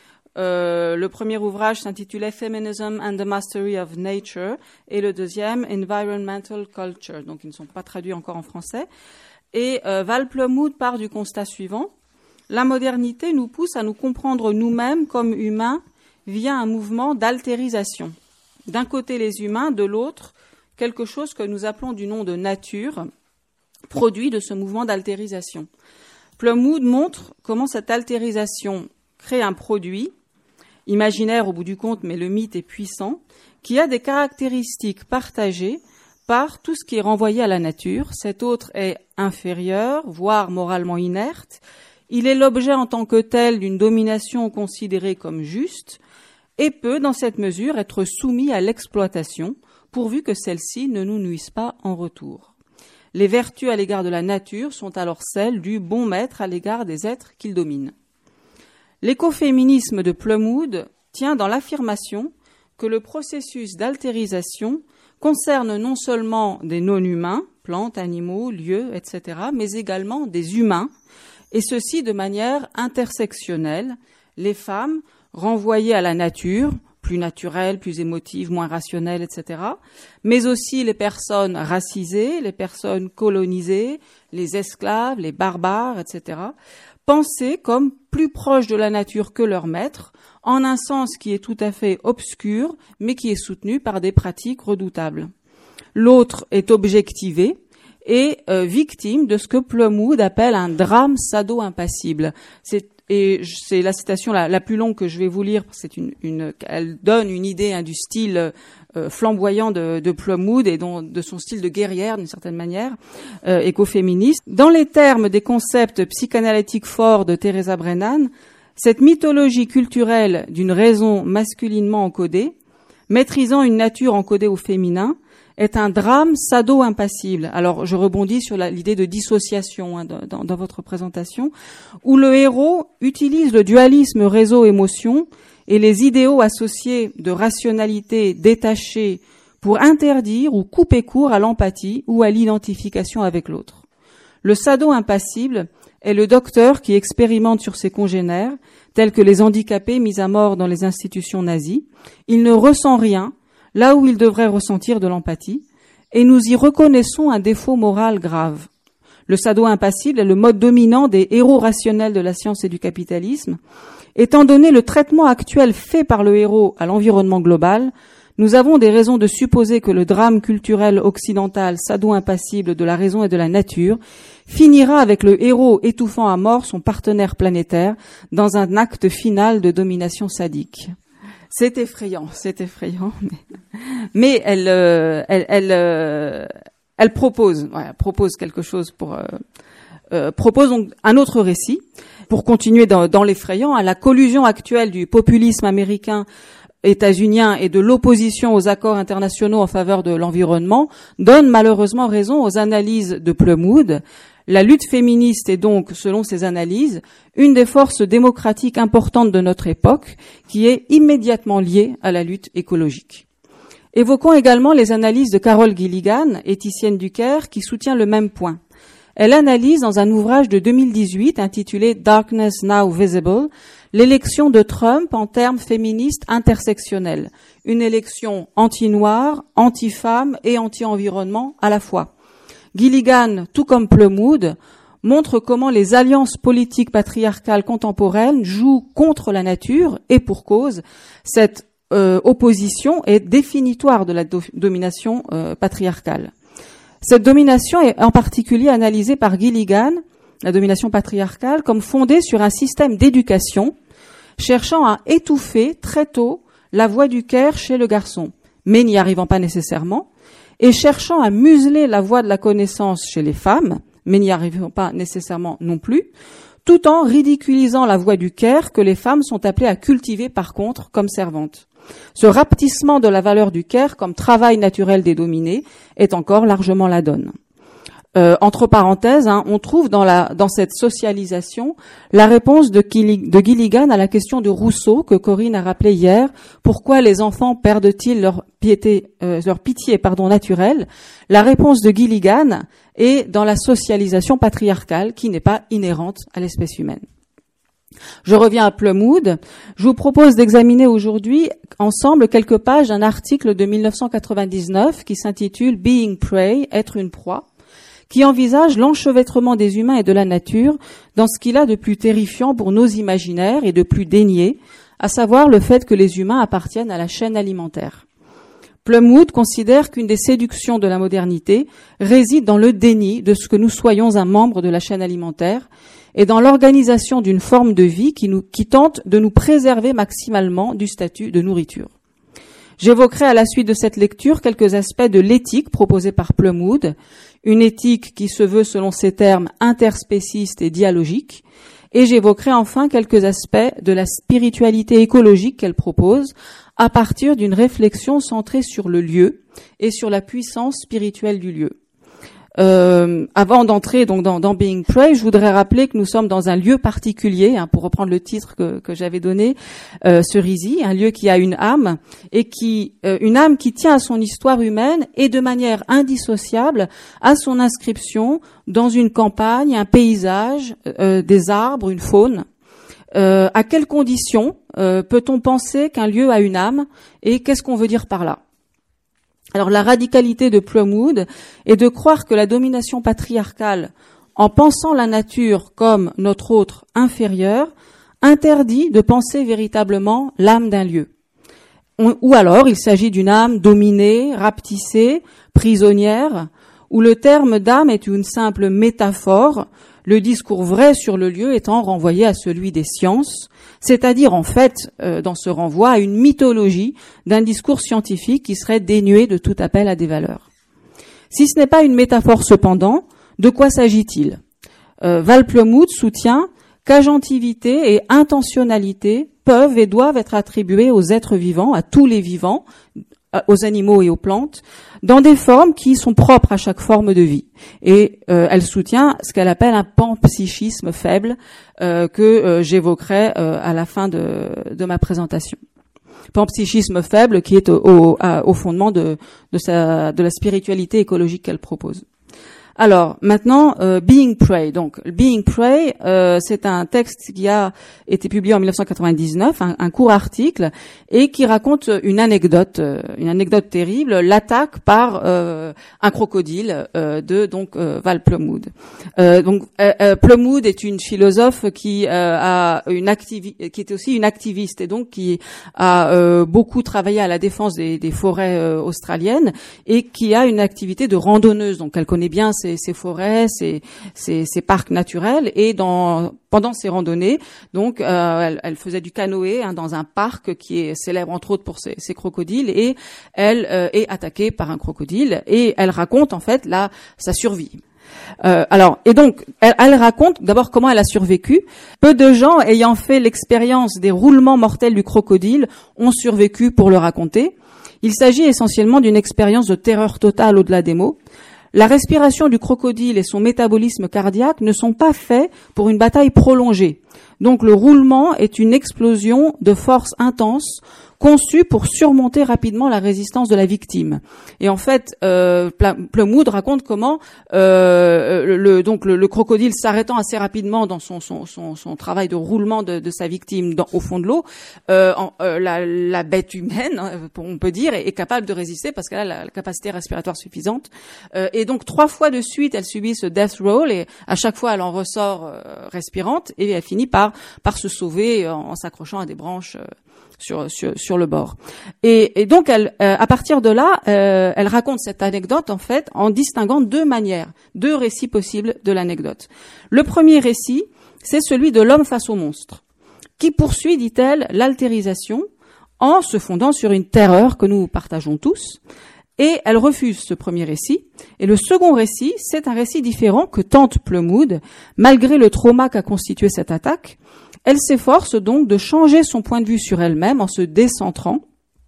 Le premier ouvrage s'intitulait Feminism and the Mastery of Nature et le deuxième Environmental Culture. Donc, ils ne sont pas traduits encore en français. Et Val Plumwood part du constat suivant. La modernité nous pousse à nous comprendre nous-mêmes comme humains via un mouvement d'altérisation. D'un côté les humains, de l'autre, quelque chose que nous appelons du nom de nature, produit de ce mouvement d'altérisation. Plumwood montre comment cette altérisation crée un produit, imaginaire au bout du compte, mais le mythe est puissant, qui a des caractéristiques partagées par tout ce qui est renvoyé à la nature. Cet autre est inférieur, voire moralement inerte. Il est l'objet en tant que tel d'une domination considérée comme juste et peut, dans cette mesure, être soumis à l'exploitation, pourvu que celle-ci ne nous nuise pas en retour. Les vertus à l'égard de la nature sont alors celles du bon maître à l'égard des êtres qu'il domine. L'écoféminisme de Plumwood tient dans l'affirmation que le processus d'altérisation concerne non seulement des non-humains, plantes, animaux, lieux, etc., mais également des humains, et ceci de manière intersectionnelle, les femmes renvoyées à la nature, plus naturelles, plus émotives, moins rationnelles, etc., mais aussi les personnes racisées, les personnes colonisées, les esclaves, les barbares, etc., pensées comme plus proches de la nature que leur maître, en un sens qui est tout à fait obscur, mais qui est soutenu par des pratiques redoutables. L'autre est objectivé, et victime de ce que Plumwood appelle un drame sado-impassible. C'est la citation la plus longue que je vais vous lire. Elle donne une idée du style flamboyant de Plumwood et de son style de guerrière d'une certaine manière, écoféministe. Dans les termes des concepts psychanalytiques forts de Teresa Brennan, cette mythologie culturelle d'une raison masculinement encodée, maîtrisant une nature encodée au féminin, est un drame sado-impassible. Alors, je rebondis sur l'idée de dissociation dans votre présentation, où le héros utilise le dualisme réseau-émotion et les idéaux associés de rationalité détachée pour interdire ou couper court à l'empathie ou à l'identification avec l'autre. Le sado-impassible est le docteur qui expérimente sur ses congénères, tels que les handicapés mis à mort dans les institutions nazies. Il ne ressent rien, là où il devrait ressentir de l'empathie, et nous y reconnaissons un défaut moral grave. Le sado-impassible est le mode dominant des héros rationnels de la science et du capitalisme. Étant donné le traitement actuel fait par le héros à l'environnement global, nous avons des raisons de supposer que le drame culturel occidental sado-impassible de la raison et de la nature finira avec le héros étouffant à mort son partenaire planétaire dans un acte final de domination sadique. C'est effrayant, mais elle propose quelque chose propose donc un autre récit pour continuer dans l'effrayant, à la collusion actuelle du populisme américain, états-unien et de l'opposition aux accords internationaux en faveur de l'environnement donne malheureusement raison aux analyses de Plumwood. La lutte féministe est donc, selon ces analyses, une des forces démocratiques importantes de notre époque, qui est immédiatement liée à la lutte écologique. Évoquons également les analyses de Carol Gilligan et Ticienne Ducaire, qui soutient le même point. Elle analyse dans un ouvrage de 2018 intitulé Darkness Now Visible, l'élection de Trump en termes féministes intersectionnels, une élection anti-noire, anti-femme et anti-environnement à la fois. Gilligan, tout comme Plumwood, montre comment les alliances politiques patriarcales contemporaines jouent contre la nature, et pour cause, cette opposition est définitoire de la domination patriarcale. Cette domination est en particulier analysée par Gilligan, la domination patriarcale, comme fondée sur un système d'éducation cherchant à étouffer très tôt la voix du cœur chez le garçon, mais n'y arrivant pas nécessairement, et cherchant à museler la voix de la connaissance chez les femmes, mais n'y arrivant pas nécessairement non plus, tout en ridiculisant la voix du cœur que les femmes sont appelées à cultiver par contre comme servantes. Ce rapetissement de la valeur du cœur comme travail naturel des dominés est encore largement la donne. Entre parenthèses, on trouve dans cette socialisation la réponse de Gilligan à la question de Rousseau que Corinne a rappelé hier. Pourquoi les enfants perdent-ils leur pitié naturelle? La réponse de Gilligan est dans la socialisation patriarcale qui n'est pas inhérente à l'espèce humaine. Je reviens à Plumwood. Je vous propose d'examiner aujourd'hui ensemble quelques pages d'un article de 1999 qui s'intitule Being Prey, être une proie, qui envisage l'enchevêtrement des humains et de la nature dans ce qu'il a de plus terrifiant pour nos imaginaires et de plus dénié, à savoir le fait que les humains appartiennent à la chaîne alimentaire. Plumwood considère qu'une des séductions de la modernité réside dans le déni de ce que nous soyons un membre de la chaîne alimentaire et dans l'organisation d'une forme de vie qui tente de nous préserver maximalement du statut de nourriture. J'évoquerai à la suite de cette lecture quelques aspects de l'éthique proposée par Plumwood, une éthique qui se veut, selon ses termes, interspéciste et dialogique, et j'évoquerai enfin quelques aspects de la spiritualité écologique qu'elle propose, à partir d'une réflexion centrée sur le lieu et sur la puissance spirituelle du lieu. Avant d'entrer donc dans Being Prey, je voudrais rappeler que nous sommes dans un lieu particulier, pour reprendre le titre que j'avais donné, Cerisy, un lieu qui a une âme et une âme qui tient à son histoire humaine et de manière indissociable à son inscription dans une campagne, un paysage, des arbres, une faune. À quelles conditions peut-on penser qu'un lieu a une âme et qu'est-ce qu'on veut dire par là? Alors la radicalité de Plumwood est de croire que la domination patriarcale, en pensant la nature comme notre autre inférieur, interdit de penser véritablement l'âme d'un lieu. Ou alors il s'agit d'une âme dominée, rapetissée, prisonnière, où le terme d'âme est une simple métaphore, le discours vrai sur le lieu étant renvoyé à celui des sciences, c'est-à-dire en fait, dans ce renvoi, à une mythologie d'un discours scientifique qui serait dénué de tout appel à des valeurs. Si ce n'est pas une métaphore cependant, de quoi s'agit-il? Val Plumwood soutient qu'agentivité et intentionnalité peuvent et doivent être attribuées aux êtres vivants, à tous les vivants, aux animaux et aux plantes, dans des formes qui sont propres à chaque forme de vie. Et elle soutient ce qu'elle appelle un panpsychisme faible que j'évoquerai à la fin de ma présentation. Panpsychisme faible qui est au fondement de la spiritualité écologique qu'elle propose. Alors, maintenant, Being Prey. Donc, Being Prey, c'est un texte qui a été publié en 1999, un court article, et qui raconte une anecdote terrible, l'attaque par un crocodile de Val Plumwood. Plumwood est une philosophe qui est aussi une activiste et donc qui a beaucoup travaillé à la défense des forêts australiennes et qui a une activité de randonneuse. Donc, elle connaît bien ces forêts, ces parcs naturels, et pendant ces randonnées, donc elle faisait du canoë dans un parc qui est célèbre entre autres pour ses crocodiles, et elle est attaquée par un crocodile et elle raconte en fait sa survie. Elle raconte d'abord comment elle a survécu. Peu de gens ayant fait l'expérience des roulements mortels du crocodile ont survécu pour le raconter. Il s'agit essentiellement d'une expérience de terreur totale au-delà des mots. La respiration du crocodile et son métabolisme cardiaque ne sont pas faits pour une bataille prolongée. Donc le roulement est une explosion de force intense conçue pour surmonter rapidement la résistance de la victime. Et en fait, Plumwood raconte comment le crocodile s'arrêtant assez rapidement dans son travail de roulement de sa victime au fond de l'eau, la bête humaine, on peut dire, est capable de résister parce qu'elle a la capacité respiratoire suffisante. Et donc 3 fois de suite, elle subit ce death roll et à chaque fois, elle en ressort respirante et elle finit par se sauver en s'accrochant à des branches sur le bord. Et donc à partir de là, elle raconte cette anecdote en fait en distinguant deux récits possibles de l'anecdote. Le premier récit, c'est celui de l'homme face au monstre, qui poursuit, dit-elle, l'altérisation en se fondant sur une terreur que nous partageons tous. Et elle refuse ce premier récit. Et le second récit, c'est un récit différent que tente Plumwood, malgré le trauma qu'a constitué cette attaque. Elle s'efforce donc de changer son point de vue sur elle-même en se décentrant.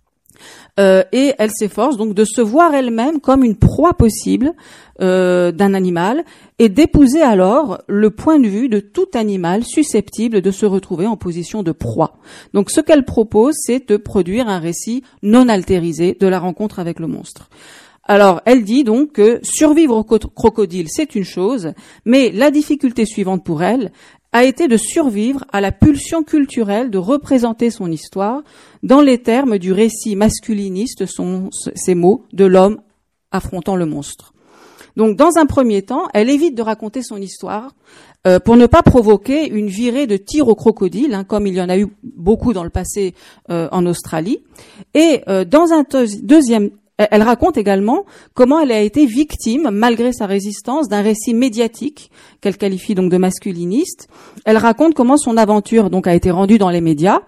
Et elle s'efforce donc de se voir elle-même comme une proie possible d'un animal et d'épouser alors le point de vue de tout animal susceptible de se retrouver en position de proie. Donc ce qu'elle propose, c'est de produire un récit non altérisé de la rencontre avec le monstre. Alors, elle dit donc que survivre au crocodile, c'est une chose, mais la difficulté suivante pour elle a été de survivre à la pulsion culturelle de représenter son histoire dans les termes du récit masculiniste, ces mots, de l'homme affrontant le monstre. Donc, dans un premier temps, elle évite de raconter son histoire pour ne pas provoquer une virée de tir au crocodile, comme il y en a eu beaucoup dans le passé en Australie. Et dans un deuxième, elle raconte également comment elle a été victime, malgré sa résistance, d'un récit médiatique qu'elle qualifie donc de masculiniste. Elle raconte comment son aventure donc a été rendue dans les médias.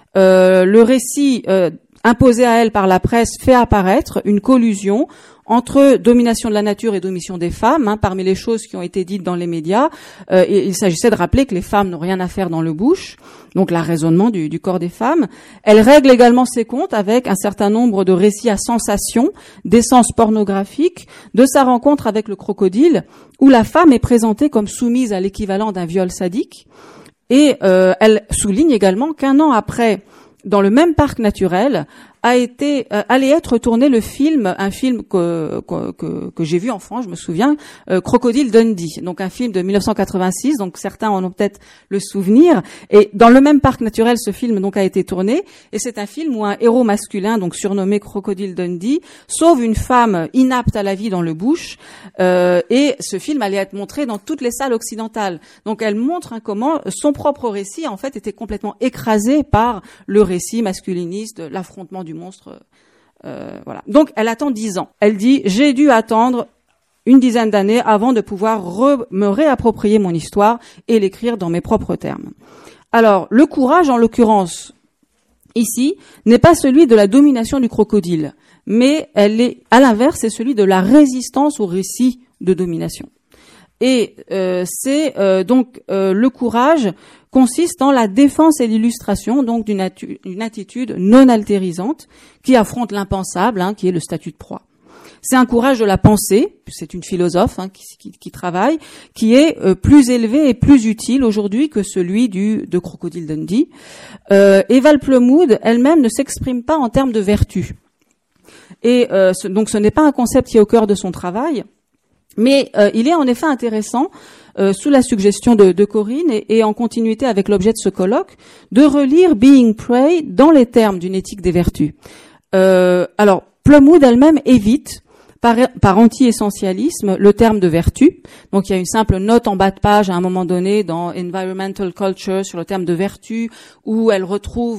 Le récit imposé à elle par la presse fait apparaître une collusion entre domination de la nature et domination des femmes, parmi les choses qui ont été dites dans les médias. Et il s'agissait de rappeler que les femmes n'ont rien à faire dans le bush, donc l'arraisonnement du corps des femmes. Elle règle également ses comptes avec un certain nombre de récits à sensation, d'essence pornographique, de sa rencontre avec le crocodile, où la femme est présentée comme soumise à l'équivalent d'un viol sadique. Et elle souligne également qu'un an après, dans le même parc naturel, allait être tourné un film que j'ai vu en France, je me souviens, Crocodile Dundee, donc un film de 1986, donc certains en ont peut-être le souvenir. Et dans le même parc naturel, ce film donc a été tourné, et c'est un film où un héros masculin, donc surnommé Crocodile Dundee, sauve une femme inapte à la vie dans le bush, et ce film allait être montré dans toutes les salles occidentales. Donc elle montre comment son propre récit en fait était complètement écrasé par le récit masculiniste, l'affrontement du monstre. Voilà. Donc elle attend 10 ans. Elle dit: j'ai dû attendre une dizaine d'années avant de pouvoir me réapproprier mon histoire et l'écrire dans mes propres termes. Alors le courage, en l'occurrence ici, n'est pas celui de la domination du crocodile, mais à l'inverse, c'est celui de la résistance au récit de domination. Et c'est donc le courage consiste en la défense et l'illustration donc d'une attitude non altérisante qui affronte l'impensable, qui est le statut de proie. C'est un courage de la pensée, c'est une philosophe qui travaille, qui est plus élevé et plus utile aujourd'hui que celui de Crocodile Dundee. Et Val Plumwood elle-même ne s'exprime pas en termes de vertu. Et donc ce n'est pas un concept qui est au cœur de son travail. Mais il est en effet intéressant, sous la suggestion de Corinne et en continuité avec l'objet de ce colloque, de relire Being Prey dans les termes d'une éthique des vertus. Alors, Plumwood elle-même évite, par anti-essentialisme, le terme de vertu. Donc il y a une simple note en bas de page à un moment donné dans Environmental Culture sur le terme de vertu, où elle retrouve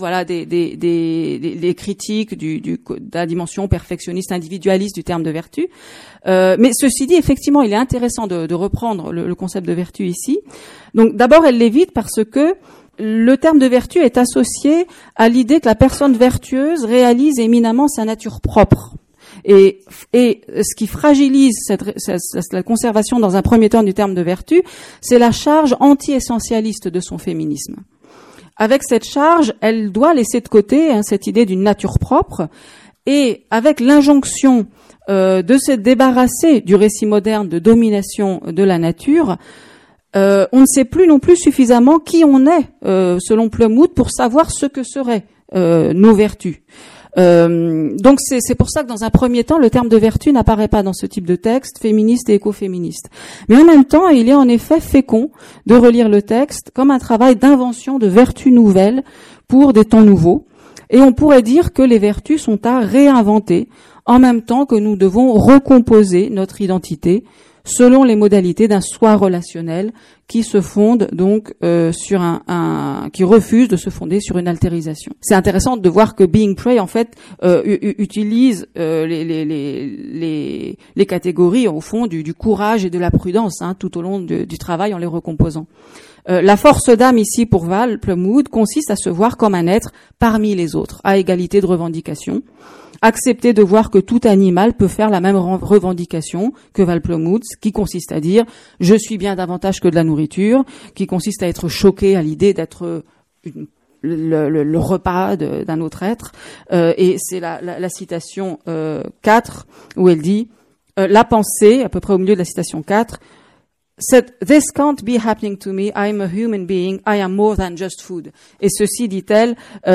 des critiques de la dimension perfectionniste individualiste du terme de vertu. Mais ceci dit, effectivement, il est intéressant de reprendre le concept de vertu ici. Donc d'abord, elle l'évite parce que le terme de vertu est associé à l'idée que la personne vertueuse réalise éminemment sa nature propre. Et ce qui fragilise la conservation dans un premier temps du terme de vertu, c'est la charge anti-essentialiste de son féminisme. Avec cette charge, elle doit laisser de côté cette idée d'une nature propre, et avec l'injonction de se débarrasser du récit moderne de domination de la nature, on ne sait plus non plus suffisamment qui on est, selon Plumwood, pour savoir ce que seraient nos vertus. Donc c'est pour ça que dans un premier temps, le terme de vertu n'apparaît pas dans ce type de texte féministe et écoféministe. Mais en même temps, il est en effet fécond de relire le texte comme un travail d'invention de vertus nouvelles pour des temps nouveaux. Et on pourrait dire que les vertus sont à réinventer en même temps que nous devons recomposer notre identité selon les modalités d'un soi relationnel qui se fonde donc sur qui refuse de se fonder sur une altérisation. C'est intéressant de voir que Being Prey en fait utilise les catégories au fond du courage et de la prudence tout au long du travail en les recomposant. La force d'âme ici pour Val Plumwood consiste à se voir comme un être parmi les autres, à égalité de revendication. Accepter de voir que tout animal peut faire la même revendication que Val Plumwood, qui consiste à dire « je suis bien davantage que de la nourriture », qui consiste à être choqué à l'idée d'être le repas d'un autre être. Et c'est la citation 4 où elle dit la pensée, à peu près au milieu de la citation 4, said, "This can't be happening to me. I am a human being. I am more than just food." Et ceci, dit-elle,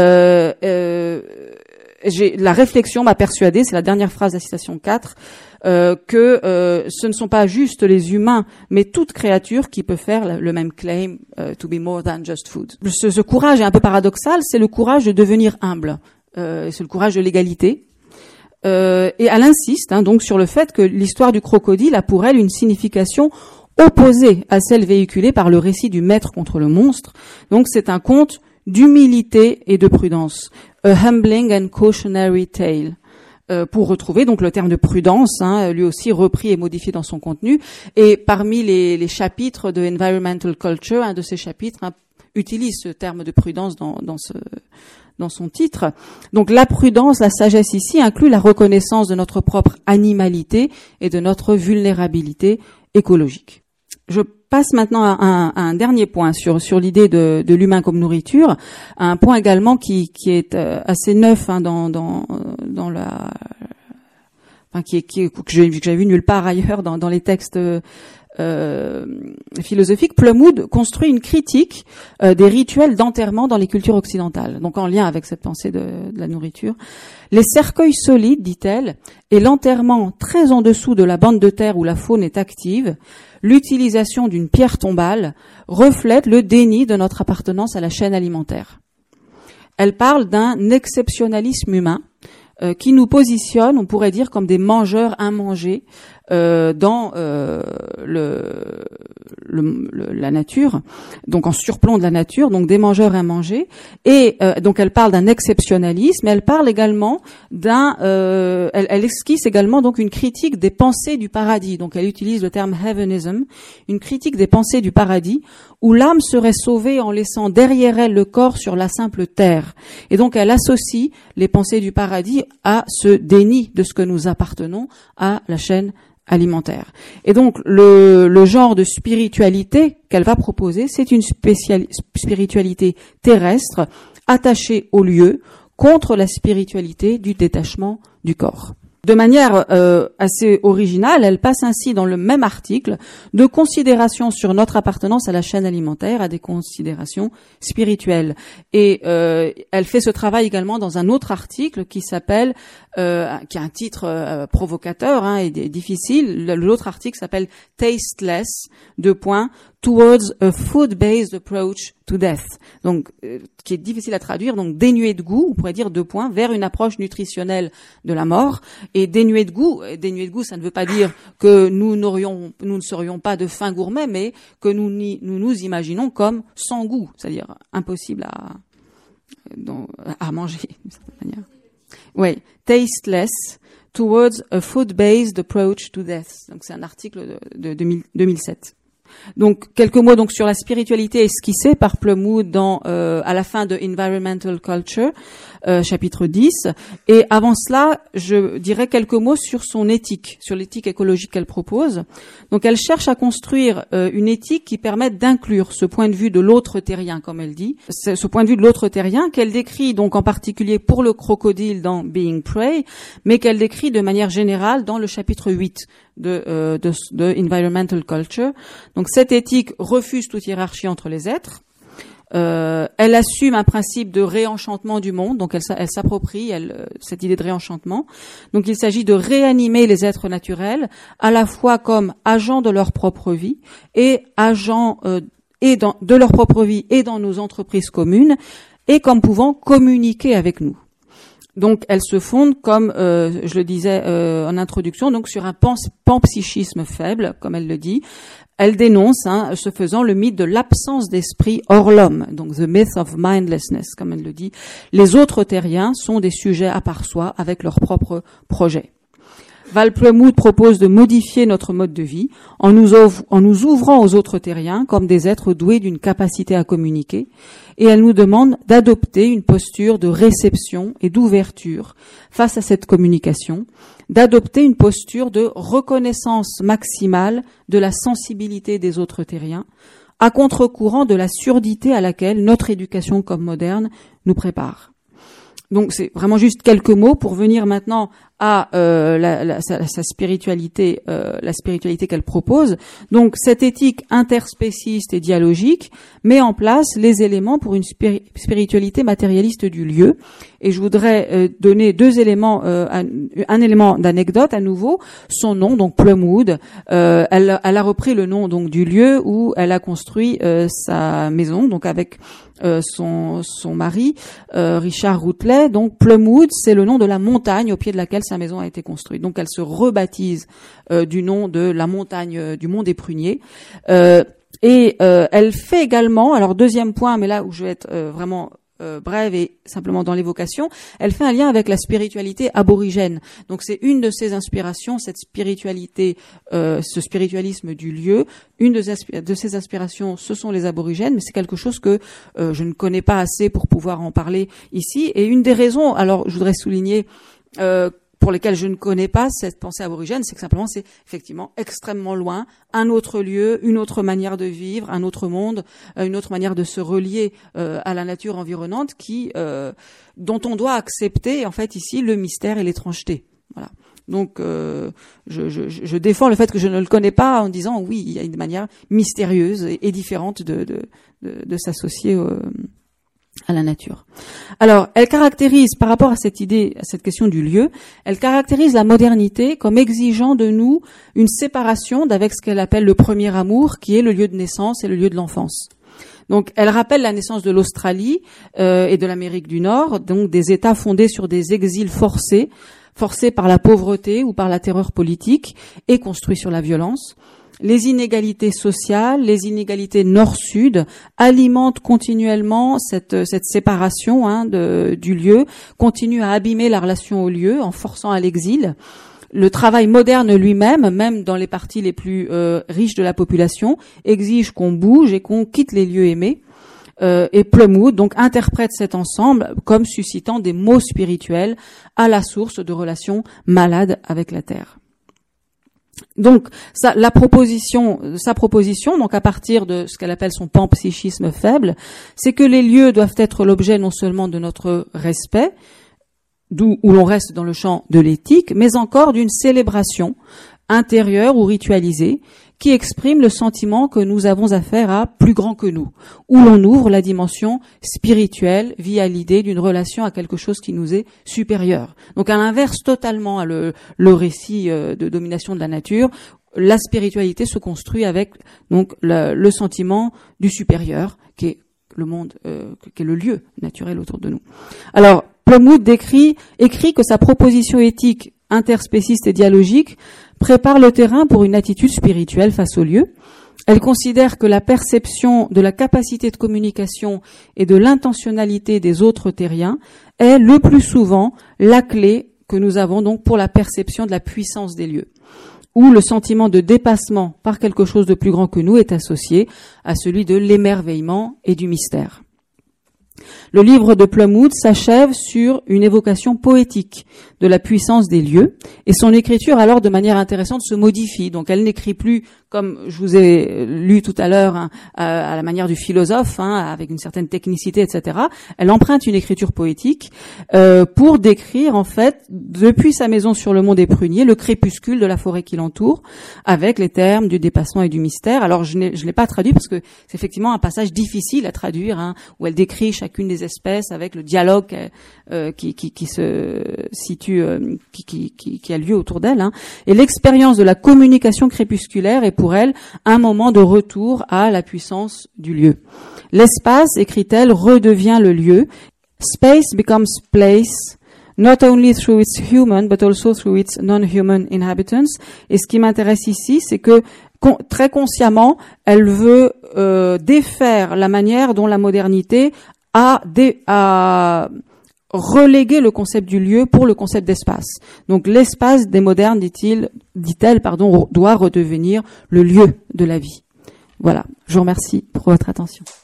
la réflexion m'a persuadée, c'est la dernière phrase de la citation 4, que ce ne sont pas juste les humains, mais toute créature qui peut faire le même claim, to be more than just food. Ce courage est un peu paradoxal, c'est le courage de devenir humble, c'est le courage de l'égalité. Et elle insiste donc sur le fait que l'histoire du crocodile a pour elle une signification opposée à celle véhiculée par le récit du maître contre le monstre. Donc c'est un conte d'humilité et de prudence. A humbling and cautionary tale. Pour retrouver donc le terme de prudence, lui aussi repris et modifié dans son contenu. Et parmi les chapitres de Environmental Culture, un de ces chapitres utilise ce terme de prudence dans son titre. Donc la prudence, la sagesse ici inclut la reconnaissance de notre propre animalité et de notre vulnérabilité écologique. Je passe maintenant à un dernier point sur l'idée de l'humain comme nourriture, un point également qui est assez neuf dans la, enfin que j'ai vu nulle part ailleurs dans les textes philosophique. Plumwood construit une critique des rituels d'enterrement dans les cultures occidentales, donc en lien avec cette pensée de la nourriture. Les cercueils solides, dit-elle, et l'enterrement très en dessous de la bande de terre où la faune est active, l'utilisation d'une pierre tombale, reflètent le déni de notre appartenance à la chaîne alimentaire. Elle parle d'un exceptionnalisme humain qui nous positionne, on pourrait dire, comme des mangeurs immangés dans la nature, donc en surplomb de la nature, donc des mangeurs immangés. Et donc elle parle d'un exceptionnalisme, mais elle parle également elle esquisse également donc une critique des pensées du paradis. Donc elle utilise le terme heavenism, une critique des pensées du paradis, où l'âme serait sauvée en laissant derrière elle le corps sur la simple terre. Et donc elle associe les pensées du paradis à ce déni de ce que nous appartenons à la chaîne alimentaire. Et donc le genre de spiritualité qu'elle va proposer, c'est une spiritualité terrestre attachée au lieu contre la spiritualité du détachement du corps. De manière assez originale, elle passe ainsi dans le même article de considérations sur notre appartenance à la chaîne alimentaire à des considérations spirituelles. Et elle fait ce travail également dans un autre article qui s'appelle, qui a un titre provocateur et difficile. L'autre article s'appelle Tasteless, Towards a food-based approach to death. Donc, qui est difficile à traduire, donc dénué de goût, on pourrait dire vers une approche nutritionnelle de la mort. Et dénué de goût, ça ne veut pas dire que nous ne serions pas de fins gourmets, mais que nous nous imaginons comme sans goût, c'est-à-dire impossible à manger, d'une certaine manière. Oui, tasteless, towards a food-based approach to death. Donc, c'est un article de 2007. Donc quelques mots donc sur la spiritualité esquissée par Plumwood à la fin de Environmental Culture, chapitre 10. Et avant cela, je dirais quelques mots sur son éthique, sur l'éthique écologique qu'elle propose. Donc elle cherche à construire une éthique qui permette d'inclure ce point de vue de l'autre terrien, comme elle dit, ce point de vue de l'autre terrien qu'elle décrit donc en particulier pour le crocodile dans Being Prey, mais qu'elle décrit de manière générale dans le chapitre 8 de Environmental Culture. Donc cette éthique refuse toute hiérarchie entre les êtres. Elle assume un principe de réenchantement du monde, donc elle s'approprie cette idée de réenchantement. Donc il s'agit de réanimer les êtres naturels à la fois comme agents de leur propre vie et agents de leur propre vie et dans nos entreprises communes et comme pouvant communiquer avec nous. Donc, elle se fonde, comme je le disais en introduction, donc sur un panpsychisme faible, comme elle le dit. Elle dénonce, ce faisant, le mythe de l'absence d'esprit hors l'homme, donc the myth of mindlessness, comme elle le dit. Les autres terriens sont des sujets à part soi, avec leurs propres projets. Val Plumwood propose de modifier notre mode de vie en nous ouvrant aux autres terriens comme des êtres doués d'une capacité à communiquer, et elle nous demande d'adopter une posture de réception et d'ouverture face à cette communication, d'adopter une posture de reconnaissance maximale de la sensibilité des autres terriens, à contre-courant de la surdité à laquelle notre éducation comme moderne nous prépare. Donc c'est vraiment juste quelques mots pour venir maintenant à sa spiritualité, la spiritualité qu'elle propose. Donc cette éthique interspéciste et dialogique met en place les éléments pour une spiritualité matérialiste du lieu. Et je voudrais donner deux éléments, un élément d'anecdote à nouveau. Son nom, donc Plumwood, elle a repris le nom donc du lieu où elle a construit sa maison, donc avec son mari Richard Routley. Donc Plumwood, c'est le nom de la montagne au pied de laquelle sa maison a été construite. Donc elle se rebaptise du nom de la montagne du Mont des Pruniers. Et elle fait également, alors deuxième point, mais là où je vais être vraiment brève et simplement dans l'évocation, elle fait un lien avec la spiritualité aborigène. Donc c'est une de ses inspirations, cette spiritualité, ce spiritualisme du lieu. Une de ses inspirations, ce sont les aborigènes, mais c'est quelque chose que je ne connais pas assez pour pouvoir en parler ici. Et une des raisons, alors je voudrais souligner pour lesquelles je ne connais pas cette pensée aborigène, c'est que simplement c'est effectivement extrêmement loin, un autre lieu, une autre manière de vivre, un autre monde, une autre manière de se relier à la nature environnante dont on doit accepter en fait ici le mystère et l'étrangeté. Voilà. Donc je défends le fait que je ne le connais pas en disant oui, il y a une manière mystérieuse et différente de s'associer à la nature. Alors, elle caractérise, par rapport à cette idée, à cette question du lieu, elle caractérise la modernité comme exigeant de nous une séparation d'avec ce qu'elle appelle le premier amour, qui est le lieu de naissance et le lieu de l'enfance. Donc, elle rappelle la naissance de l'Australie et de l'Amérique du Nord, donc des États fondés sur des exils forcés par la pauvreté ou par la terreur politique et construits sur la violence. Les inégalités sociales, les inégalités nord-sud alimentent continuellement cette séparation du lieu, continuent à abîmer la relation au lieu en forçant à l'exil. Le travail moderne lui-même, même dans les parties les plus riches de la population, exige qu'on bouge et qu'on quitte les lieux aimés. Et Plumwood donc interprète cet ensemble comme suscitant des maux spirituels à la source de relations malades avec la terre. Donc sa proposition, donc à partir de ce qu'elle appelle son panpsychisme faible, c'est que les lieux doivent être l'objet non seulement de notre respect, où l'on reste dans le champ de l'éthique, mais encore d'une célébration intérieure ou ritualisée qui exprime le sentiment que nous avons affaire à plus grand que nous, où l'on ouvre la dimension spirituelle via l'idée d'une relation à quelque chose qui nous est supérieur. Donc à l'inverse totalement le récit de domination de la nature, la spiritualité se construit avec donc le sentiment du supérieur qui est le monde, qui est le lieu naturel autour de nous. Alors Plumwood écrit que sa proposition éthique interspéciste et dialogique prépare le terrain pour une attitude spirituelle face au lieu. Elle considère que la perception de la capacité de communication et de l'intentionnalité des autres terriens est le plus souvent la clé que nous avons donc pour la perception de la puissance des lieux, où le sentiment de dépassement par quelque chose de plus grand que nous est associé à celui de l'émerveillement et du mystère. Le livre de Plumwood s'achève sur une évocation poétique de la puissance des lieux, et son écriture alors de manière intéressante se modifie. Donc elle n'écrit plus comme je vous ai lu tout à l'heure à la manière du philosophe, avec une certaine technicité, etc. Elle emprunte une écriture poétique pour décrire en fait depuis sa maison sur le mont des Pruniers le crépuscule de la forêt qui l'entoure, avec les termes du dépassement et du mystère. Alors je l'ai pas traduit parce que c'est effectivement un passage difficile à traduire, où elle décrit chacune des espèces avec le dialogue qui se situe, qui a lieu autour d'elle. Et l'expérience de la communication crépusculaire est pour elle un moment de retour à la puissance du lieu. L'espace, écrit-elle, redevient le lieu. Space becomes place, not only through its human, but also through its non-human inhabitants. Et ce qui m'intéresse ici, c'est que très consciemment, elle veut défaire la manière dont la modernité a relégué le concept du lieu pour le concept d'espace. Donc l'espace des modernes, dit-elle, doit redevenir le lieu de la vie. Voilà, je vous remercie pour votre attention.